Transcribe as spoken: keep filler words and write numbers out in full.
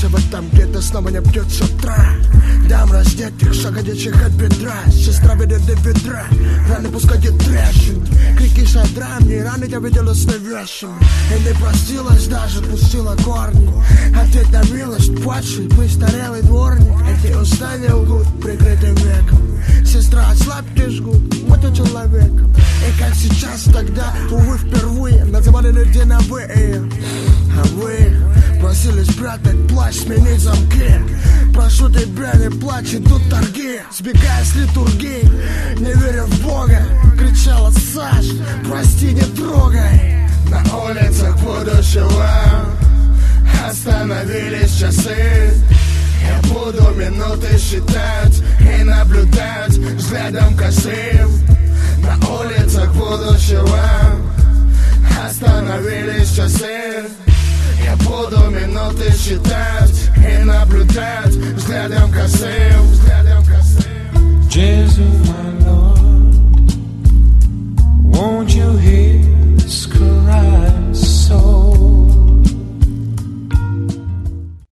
Где-то в этом где-то снова не бьет с утра. Дам раздетых, шагодящих от бедра. Сестра ведет до ведра, раны пускают трещин. Крики шадрами, раны я видела с навешами. И не простилась, даже пустила корни. Ответ на милость, падший, престарелый дворник. Эти уста не лгут прикрытым веком. Сестра, отслабьте жгут, вот у человека. И как сейчас, тогда, увы, впервые называли людей на вы. А вы просили спрятать плащ, сменить замки. Прошу тебя, не плачь, идут торги. Сбегая с литургии, не веря в Бога, кричала: Саш, прости, не трогай. На улицах будущего остановились часы. Я буду минуты считать и наблюдать взглядом косым. На улицах будущего остановились часы. Я буду минуты считать и наблюдать взглядом косым.